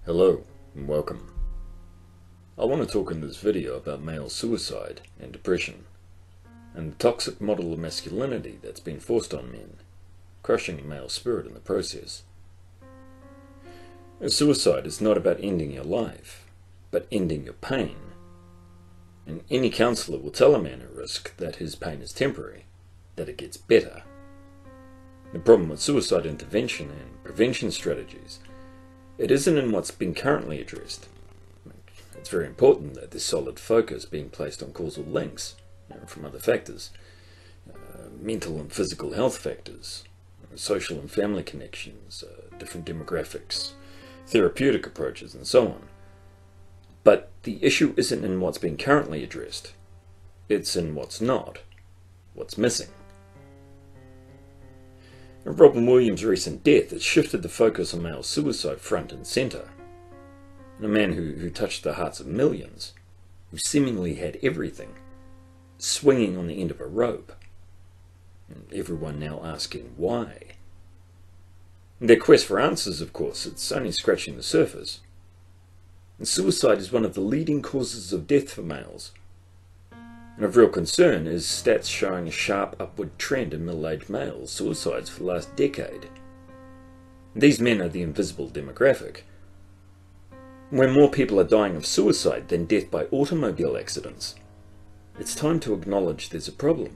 Hello and welcome. I want to talk in this video about male suicide and depression and the toxic model of masculinity that's been forced on men, crushing the male spirit in the process. Suicide is not about ending your life, but ending your pain. And any counsellor will tell a man at risk that his pain is temporary, that it gets better. The problem with suicide intervention and prevention strategies, it isn't in what's been currently addressed. It's very important that there's solid focus being placed on causal links from other factors, mental and physical health factors, social and family connections, different demographics, therapeutic approaches, and so on. But the issue isn't in what's been currently addressed. It's in what's not, what's missing. Robin Williams' recent death has shifted the focus on male suicide front and centre. A man who touched the hearts of millions, who seemingly had everything, swinging on the end of a rope. And everyone now asking why. And their quest for answers, of course, it's only scratching the surface. And suicide is one of the leading causes of death for males. And of real concern is stats showing a sharp upward trend in middle-aged male suicides for the last decade. These men are the invisible demographic. When more people are dying of suicide than death by automobile accidents, it's time to acknowledge there's a problem.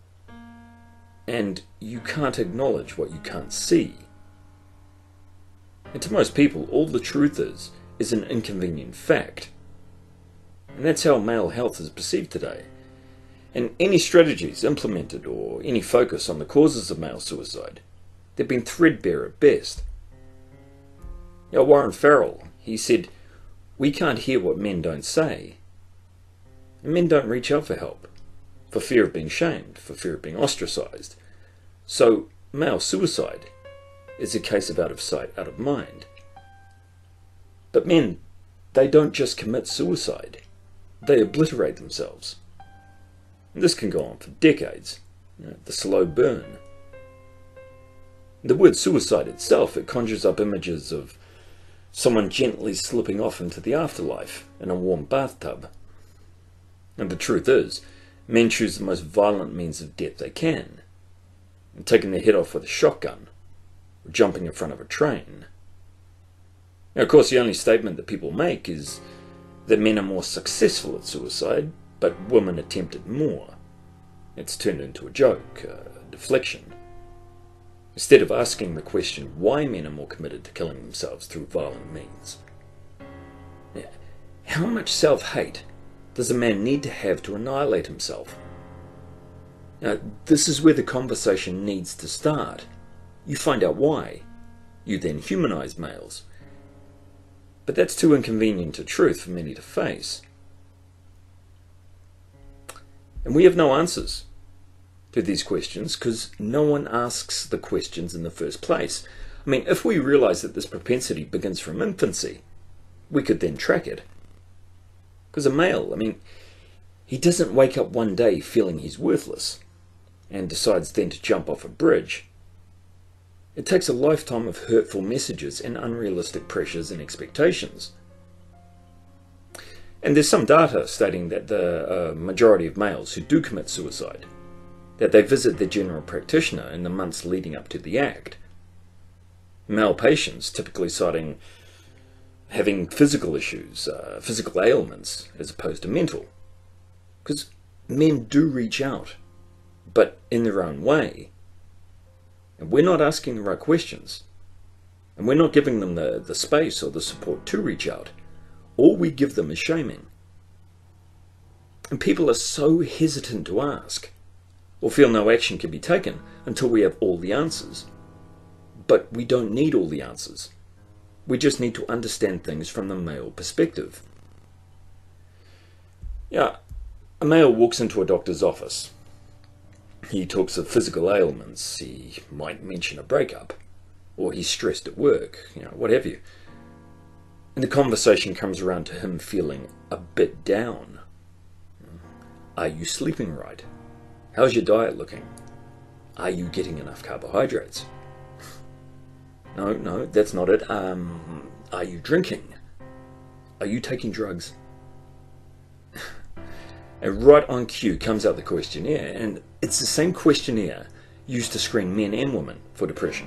And you can't acknowledge what you can't see. And to most people, all the truth is an inconvenient fact. And that's how male health is perceived today. And any strategies implemented or any focus on the causes of male suicide, they've been threadbare at best. Warren Farrell, he said, "We can't hear what men don't say." And men don't reach out for help, for fear of being shamed, for fear of being ostracized. So male suicide is a case of out of sight, out of mind. But men, they don't just commit suicide, they obliterate themselves. And this can go on for decades, the slow burn. The word suicide itself, it conjures up images of someone gently slipping off into the afterlife in a warm bathtub. And the truth is, men choose the most violent means of death they can, and taking their head off with a shotgun, or jumping in front of a train. Now, of course, the only statement that people make is that men are more successful at suicide, but women attempt it more. It's turned into a joke, a deflection. Instead of asking the question why men are more committed to killing themselves through violent means. Now, how much self-hate does a man need to have to annihilate himself? Now, this is where the conversation needs to start. You find out why. You then humanize males. But that's too inconvenient a truth for many to face. And we have no answers to these questions because no one asks the questions in the first place. I mean, if we realize that this propensity begins from infancy, we could then track it. Because a male, he doesn't wake up one day feeling he's worthless and decides then to jump off a bridge. It takes a lifetime of hurtful messages and unrealistic pressures and expectations. And there's some data stating that the majority of males who do commit suicide, that they visit their general practitioner in the months leading up to the act. Male patients typically citing having physical issues, physical ailments, as opposed to mental. Because men do reach out, but in their own way. And we're not asking the right questions. And we're not giving them the space or the support to reach out. All we give them is shaming. And people are so hesitant to ask, or feel no action can be taken until we have all the answers. But we don't need all the answers. We just need to understand things from the male perspective. A male walks into a doctor's office. He talks of physical ailments. He might mention a breakup, or he's stressed at work, what have you. And the conversation comes around to him feeling a bit down. Are you sleeping right? How's your diet looking? Are you getting enough carbohydrates? No, that's not it. Are you drinking? Are you taking drugs? And right on cue comes out the questionnaire, and it's the same questionnaire used to screen men and women for depression.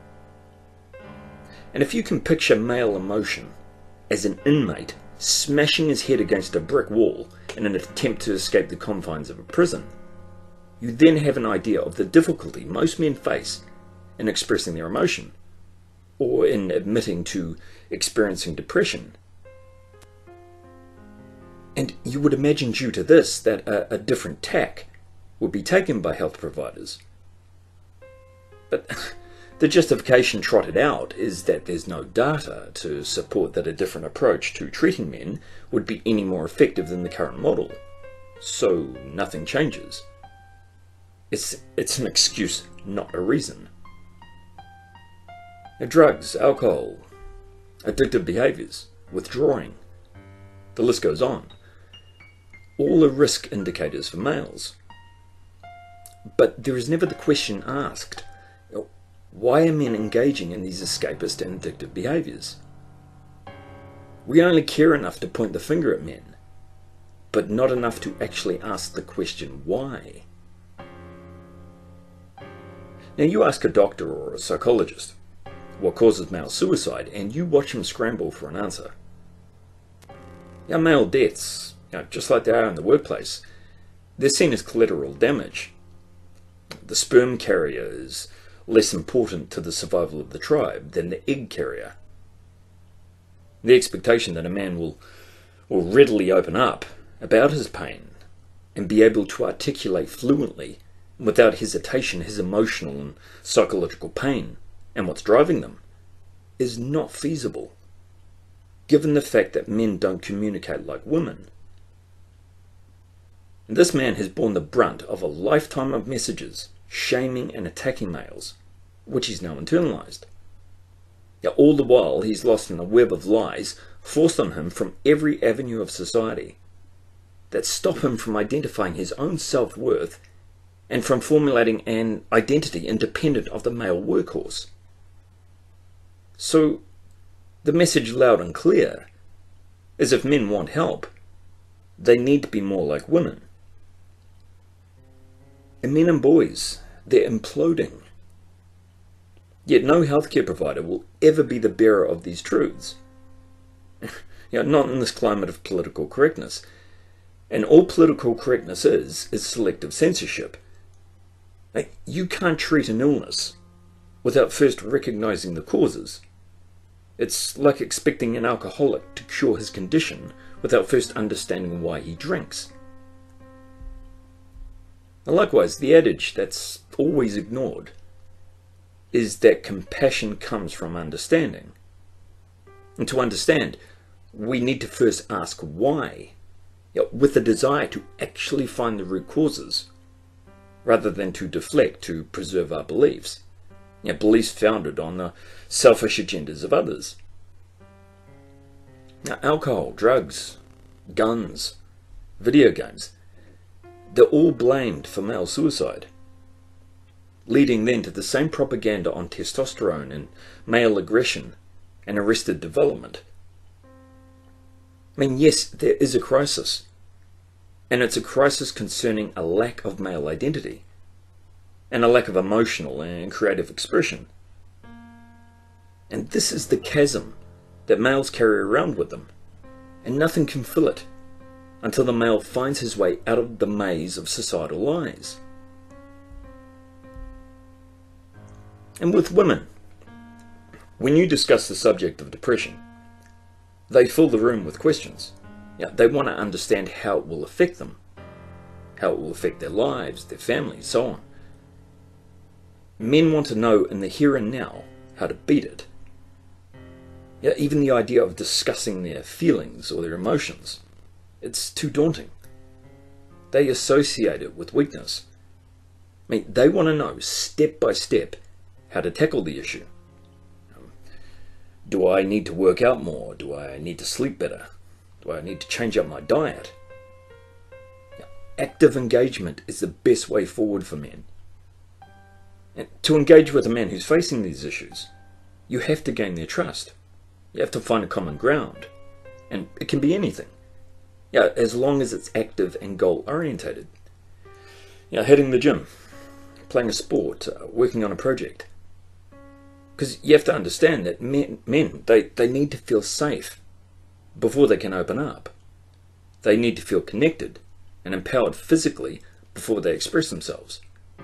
And if you can picture male emotion as an inmate smashing his head against a brick wall in an attempt to escape the confines of a prison, you then have an idea of the difficulty most men face in expressing their emotion, or in admitting to experiencing depression. And you would imagine due to this that a different tack would be taken by health providers. But the justification trotted out is that there's no data to support that a different approach to treating men would be any more effective than the current model, so nothing changes. It's an excuse, not a reason. Now, drugs, alcohol, addictive behaviours, withdrawing, the list goes on. All are risk indicators for males. But there is never the question asked, why are men engaging in these escapist and addictive behaviours? We only care enough to point the finger at men, but not enough to actually ask the question why. Now you ask a doctor or a psychologist what causes male suicide, and you watch them scramble for an answer. Male deaths, just like they are in the workplace, they're seen as collateral damage. The sperm carrier is less important to the survival of the tribe than the egg carrier. The expectation that a man will readily open up about his pain and be able to articulate fluently, without hesitation, his emotional and psychological pain and what's driving them is not feasible, given the fact that men don't communicate like women. And this man has borne the brunt of a lifetime of messages shaming and attacking males, which he's now internalized. All the while he's lost in a web of lies forced on him from every avenue of society that stop him from identifying his own self-worth and from formulating an identity independent of the male workhorse. So the message loud and clear is, if men want help, they need to be more like women. And men and boys, they're imploding. Yet no healthcare provider will ever be the bearer of these truths. Not in this climate of political correctness. And all political correctness is selective censorship. You can't treat an illness without first recognizing the causes. It's like expecting an alcoholic to cure his condition without first understanding why he drinks. And likewise, the adage that's always ignored is that compassion comes from understanding. And to understand, we need to first ask why, with the desire to actually find the root causes, rather than to deflect to preserve our beliefs. Beliefs founded on the selfish agendas of others. Alcohol, drugs, guns, video games, they're all blamed for male suicide, leading then to the same propaganda on testosterone and male aggression and arrested development. Yes, there is a crisis, and it's a crisis concerning a lack of male identity and a lack of emotional and creative expression. And this is the chasm that males carry around with them, and nothing can fill it until the male finds his way out of the maze of societal lies. And with women, when you discuss the subject of depression, they fill the room with questions. They want to understand how it will affect them, how it will affect their lives, their families, so on. Men want to know in the here and now how to beat it. Even the idea of discussing their feelings or their emotions, it's too daunting. They associate it with weakness. They want to know step by step how to tackle the issue. Do I need to work out more? Do I need to sleep better? Do I need to change up my diet? Active engagement is the best way forward for men. And to engage with a man who's facing these issues, you have to gain their trust. You have to find a common ground. And it can be anything. Yeah, as long as it's active and goal-orientated. Yeah, hitting the gym, playing a sport, working on a project. Because you have to understand that men they need to feel safe before they can open up. They need to feel connected and empowered physically before they express themselves.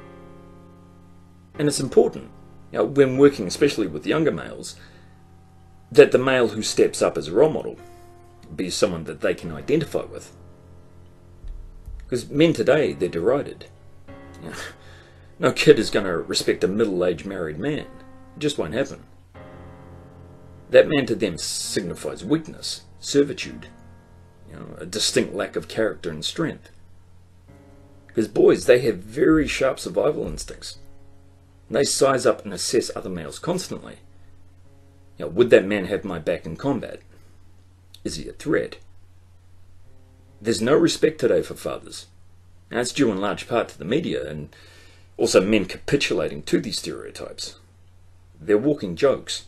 And it's important, when working especially with younger males, that the male who steps up as a role model be someone that they can identify with. Because men today, they're derided. No kid is going to respect a middle-aged married man. It just won't happen. That man to them signifies weakness, servitude, a distinct lack of character and strength. Because boys, they have very sharp survival instincts. They size up and assess other males constantly. Would that man have my back in combat? Is he a threat? There's no respect today for fathers. Now, it's due in large part to the media and also men capitulating to these stereotypes. They're walking jokes.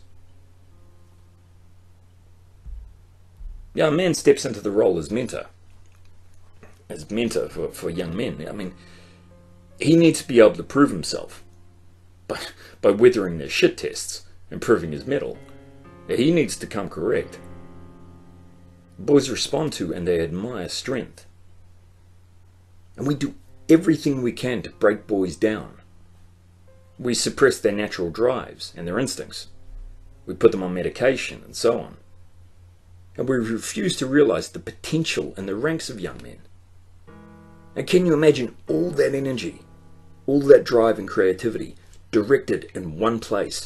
A man steps into the role as mentor for young men. I mean, he needs to be able to prove himself by weathering their shit tests and proving his mettle. He needs to come correct. Boys respond to and they admire strength. And we do everything we can to break boys down. We suppress their natural drives and their instincts. We put them on medication and so on. And we refuse to realize the potential in the ranks of young men. And can you imagine all that energy, all that drive and creativity directed in one place?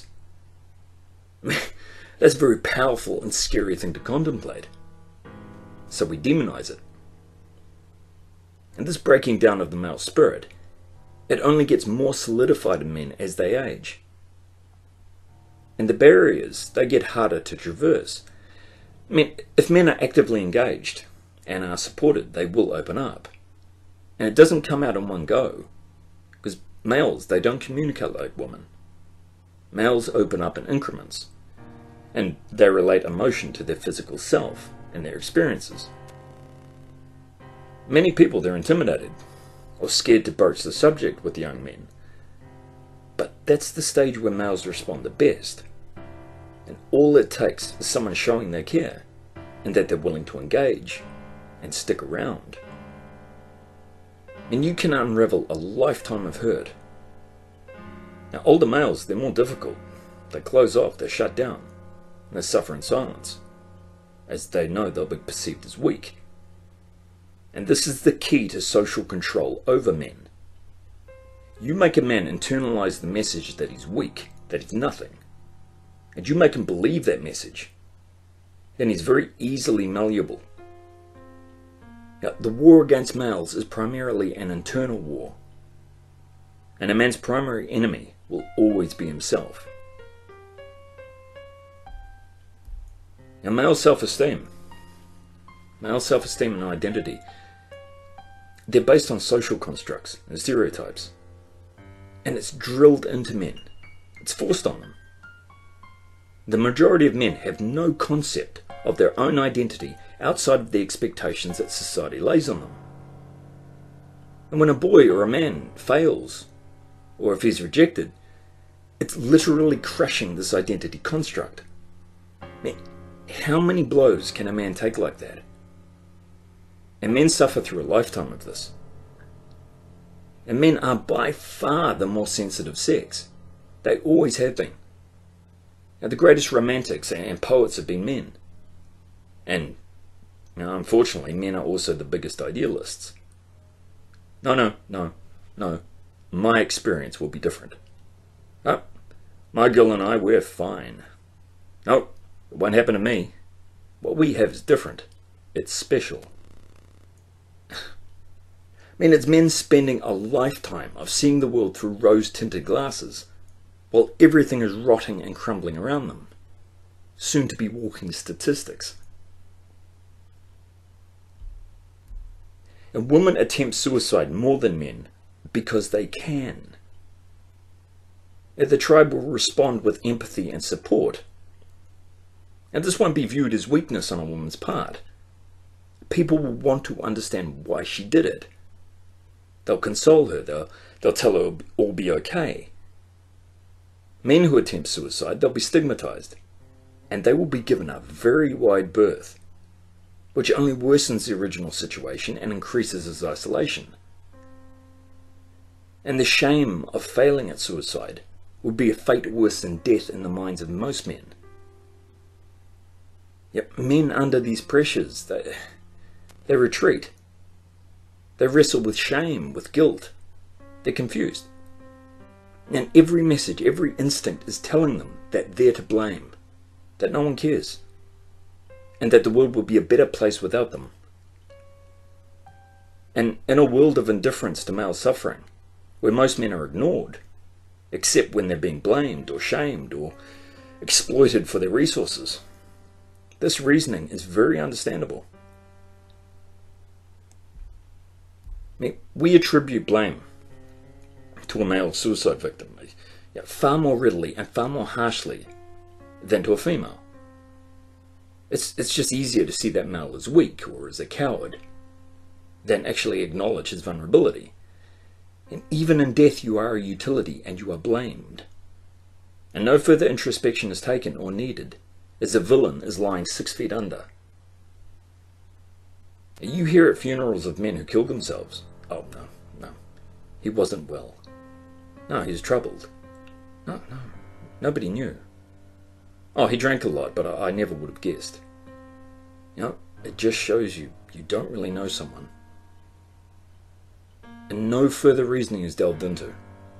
That's a very powerful and scary thing to contemplate. So we demonize it. And this breaking down of the male spirit, it only gets more solidified in men as they age. And the barriers, they get harder to traverse. I mean, if men are actively engaged and are supported, they will open up. And it doesn't come out in one go. Because males, they don't communicate like women. Males open up in increments. And they relate emotion to their physical self and their experiences. Many people, they're intimidated or scared to broach the subject with young men. But that's the stage where males respond the best. And all it takes is someone showing they care and that they're willing to engage and stick around. And you can unravel a lifetime of hurt. Now, older males, they're more difficult. They close off, they shut down, and they suffer in silence, as they know they'll be perceived as weak. And this is the key to social control over men. You make a man internalize the message that he's weak, that he's nothing, and you make him believe that message, then he's very easily malleable. Now, the war against males is primarily an internal war, and a man's primary enemy will always be himself. Now, male self-esteem and identity, they're based on social constructs and stereotypes. And it's drilled into men. It's forced on them. The majority of men have no concept of their own identity outside of the expectations that society lays on them. And when a boy or a man fails, or if he's rejected, it's literally crushing this identity construct. Man, how many blows can a man take like that? And men suffer through a lifetime of this. And men are by far the more sensitive sex. They always have been. Now, the greatest romantics and poets have been men. And, unfortunately, men are also the biggest idealists. No. My experience will be different. Oh, my girl and I, we're fine. No, it won't happen to me. What we have is different. It's special. It's men spending a lifetime of seeing the world through rose-tinted glasses, while everything is rotting and crumbling around them, soon to be walking statistics. And women attempt suicide more than men because they can. If the tribe will respond with empathy and support, And this won't be viewed as weakness on a woman's part. People will want to understand why she did it. They'll console her, they'll tell her it'll all be okay. Men who attempt suicide, they'll be stigmatized, and they will be given a very wide berth, which only worsens the original situation and increases his isolation. And the shame of failing at suicide would be a fate worse than death in the minds of most men. Yet men under these pressures, they retreat. They wrestle with shame, with guilt. They're confused. And every message, every instinct is telling them that they're to blame, that no one cares, and that the world will be a better place without them. And in a world of indifference to male suffering, where most men are ignored, except when they're being blamed or shamed or exploited for their resources, this reasoning is very understandable. We attribute blame to a male suicide victim far more readily and far more harshly than to a female. It's just easier to see that male as weak or as a coward than actually acknowledge his vulnerability. And even in death you are a utility and you are blamed. And no further introspection is taken or needed, as the villain is lying 6 feet under. You hear at funerals of men who killed themselves, "Oh, no, he wasn't well. No, he was troubled. No, nobody knew. Oh, he drank a lot, but I never would have guessed." It just shows you don't really know someone. And no further reasoning is delved into.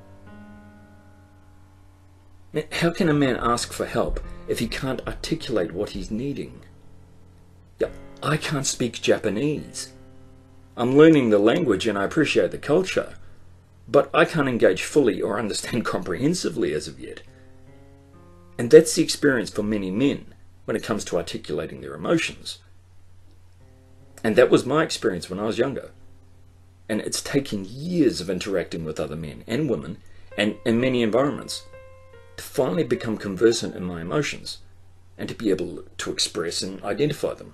How can a man ask for help if he can't articulate what he's needing? I can't speak Japanese. I'm learning the language and I appreciate the culture, but I can't engage fully or understand comprehensively as of yet. And that's the experience for many men when it comes to articulating their emotions. And that was my experience when I was younger. And it's taken years of interacting with other men and women and in many environments to finally become conversant in my emotions and to be able to express and identify them.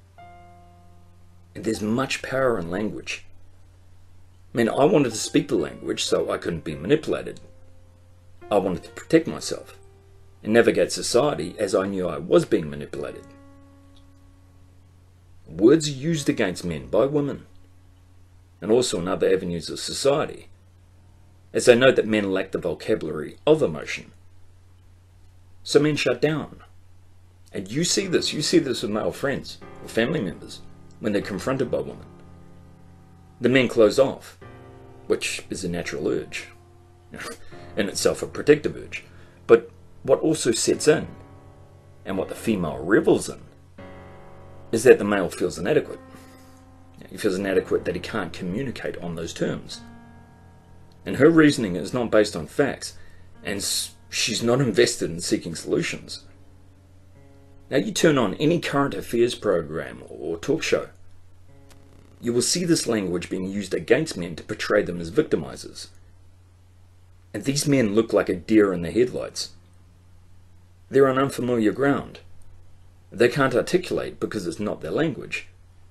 And there's much power in language. I wanted to speak the language so I couldn't be manipulated. I wanted to protect myself and navigate society as I knew I was being manipulated. Words are used against men by women, and also in other avenues of society, as they know that men lack the vocabulary of emotion. So men shut down. And you see this with male friends or family members when they're confronted by women. The men close off, which is a natural urge, in itself a protective urge. But what also sets in, and what the female revels in, is that the male feels inadequate. He feels inadequate that he can't communicate on those terms. And her reasoning is not based on facts, and she's not invested in seeking solutions. Now you turn on any current affairs program or talk show, you will see this language being used against men to portray them as victimizers. And these men look like a deer in the headlights. They're on unfamiliar ground. They can't articulate because it's not their language.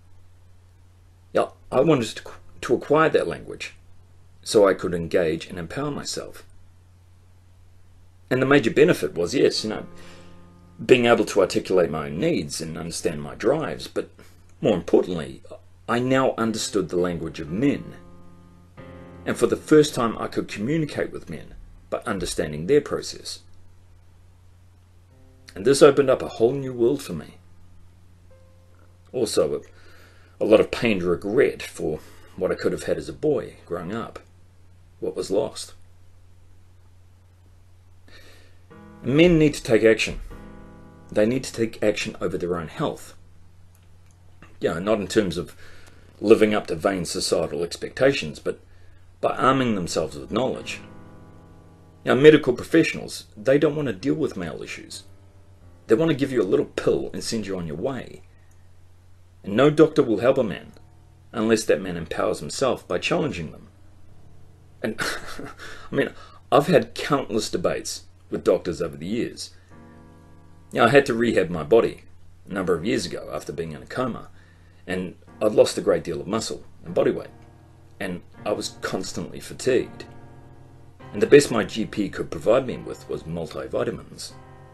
I wanted to acquire that language so I could engage and empower myself. And the major benefit was, yes, being able to articulate my own needs and understand my drives, but more importantly, I now understood the language of men. And for the first time I could communicate with men by understanding their process. And this opened up a whole new world for me. Also, a lot of pained regret for what I could have had as a boy growing up, what was lost. Men need to take action. They need to take action over their own health. Not in terms of living up to vain societal expectations, but by arming themselves with knowledge. Medical professionals, they don't want to deal with male issues. They want to give you a little pill and send you on your way. And no doctor will help a man unless that man empowers himself by challenging them. And I've had countless debates with doctors over the years. I had to rehab my body a number of years ago after being in a coma, and I'd lost a great deal of muscle and body weight, and I was constantly fatigued. And the best my GP could provide me with was multivitamins.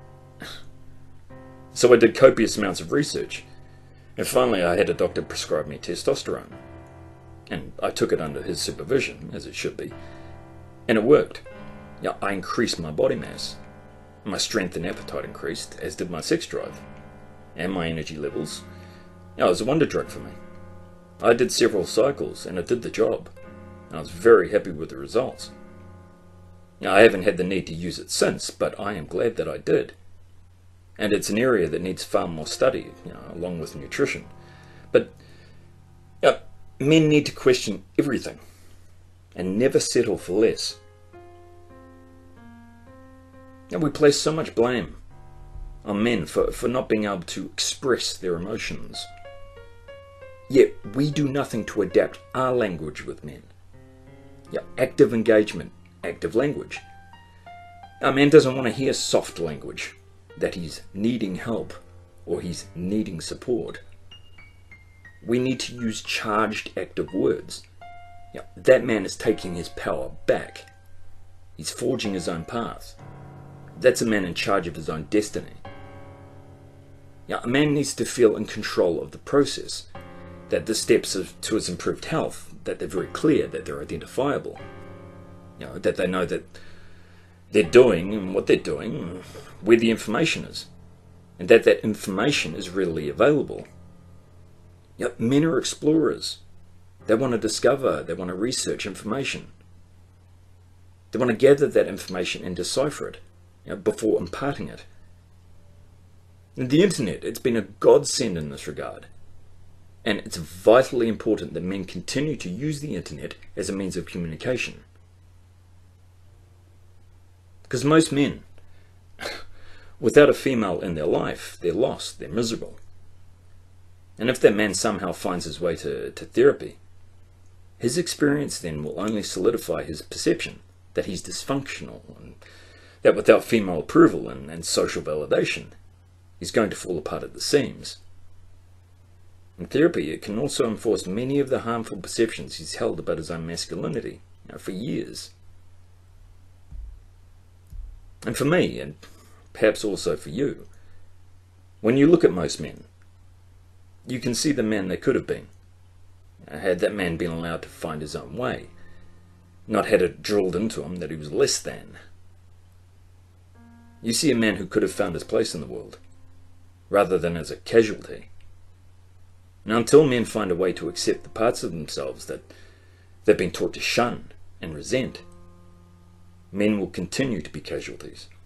So I did copious amounts of research, and finally I had a doctor prescribe me testosterone. And I took it under his supervision, as it should be, and it worked. I increased my body mass. My strength and appetite increased, as did my sex drive, and my energy levels. It was a wonder drug for me. I did several cycles, and it did the job. I was very happy with the results. I haven't had the need to use it since, but I am glad that I did. And it's an area that needs far more study, along with nutrition. But men need to question everything, and never settle for less. We place so much blame on men for not being able to express their emotions. Yet we do nothing to adapt our language with men. Active engagement, active language. A man doesn't want to hear soft language, that he's needing help or he's needing support. We need to use charged, active words. That man is taking his power back. He's forging his own path. That's a man in charge of his own destiny. A man needs to feel in control of the process, that the steps to his improved health, that they're very clear, that they're identifiable, that they know that they're doing and what they're doing, where the information is, and that information is readily available. Men are explorers. They want to discover, they want to research information. They want to gather that information and decipher it before imparting it. And the internet, it's been a godsend in this regard. And it's vitally important that men continue to use the internet as a means of communication. Because most men, without a female in their life, they're lost, they're miserable. And if that man somehow finds his way to therapy, his experience then will only solidify his perception that he's dysfunctional, and that without female approval and social validation, he's going to fall apart at the seams. In therapy, it can also enforce many of the harmful perceptions he's held about his own masculinity for years. And for me, and perhaps also for you, when you look at most men, you can see the man they could have been, had that man been allowed to find his own way, not had it drilled into him that he was less than. You see a man who could have found his place in the world, rather than as a casualty. Now, until men find a way to accept the parts of themselves that they've been taught to shun and resent, men will continue to be casualties.